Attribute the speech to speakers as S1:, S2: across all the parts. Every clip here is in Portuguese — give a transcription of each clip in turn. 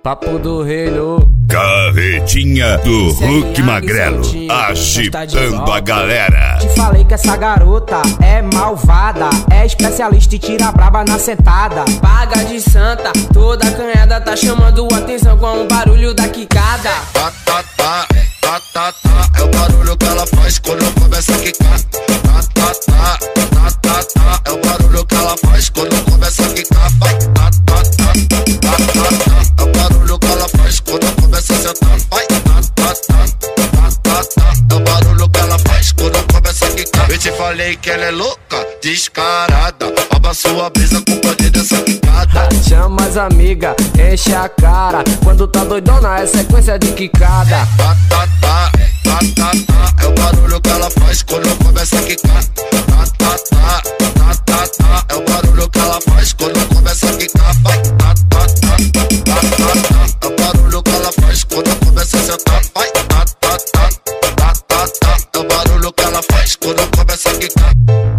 S1: Papo do reino.
S2: Carretinha do Hulk Magrelo, agitando a galera.
S1: Te falei que essa garota é malvada, é especialista e tira braba na sentada. Paga de santa, toda canhada tá chamando atenção com o barulho da quicada.
S3: Tá, tá, tá, tá, tá, tá, é o barulho que ela faz quando começa a quicar. Tá, tá, tá, tá, tá, tá, é o barulho que ela faz quando começa a quicar. Vai, tá, tá, tá, tá, tá, tá, é o barulho que ela faz quando começa a sentar. Vai, tá, tá, tá, tá, tá, tá, é o barulho que ela faz quando começa a quicar. Eu te falei que ela é louca, descarada, rouba sua brisa com o poder dessa quicada.
S1: Chama as amigas, enche a cara, quando tá doidona é sequência de quicada.
S3: Tá, tá, tá, tá, tá, tá, é o barulho que ela faz quando começa a quicar. Tá, tá, tá, tá, tá, tá, é o barulho que ela faz quando começa a quicar. Vai, tá, tá, tá, tá, tá, tá, é o barulho que ela faz quando começa a sentar. Vai, tá, tá, tá, tá, tá, tá, é o barulho que ela faz quando começa a quicar.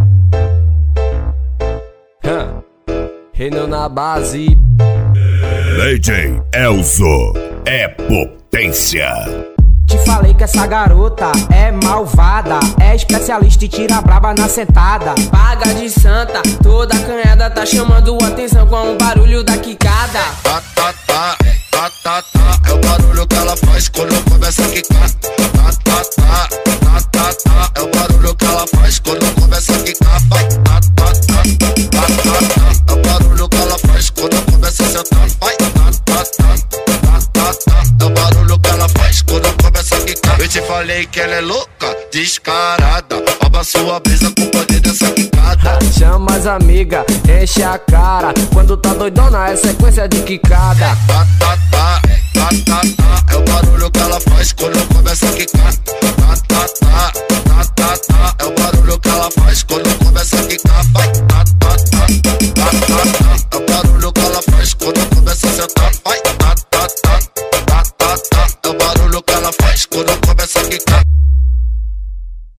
S1: Reino na base.
S2: DJ Elzo é potência.
S1: Te falei que essa garota é malvada, é especialista e tira braba na sentada. Paga de santa, toda canhada tá chamando atenção com o barulho da quicada.
S3: Tá, tá, tá, tá, tá, tá, é o barulho que ela faz quando começa a quicar. Tá, tá, tá, tá, tá, tá, é o barulho que ela faz quando começa a quicar. Vai, tá, tá, tá, tá, tá, tá, é o barulho que ela faz quando começa a sentar. Vai, tá, tá, tá, tá, tá, tá, é o barulho que ela faz quando começa a quicar. Eu te falei que ela é louca, descarada, rouba sua brisa com o poder dessa quicada.
S1: Chama as amigas, enche a cara, quando tá doidona é sequência de quicada.
S3: Tá, tá, tá, tá, tá, tá, é o barulho que ela faz quando começa a quicar. Tá, tá, tá, tá, tá, tá, é o barulho que ela faz quando começa a quicar. Vai, tá, tá, tá, tá, tá, tá, é o barulho que ela faz quando começa a sentar. Vai,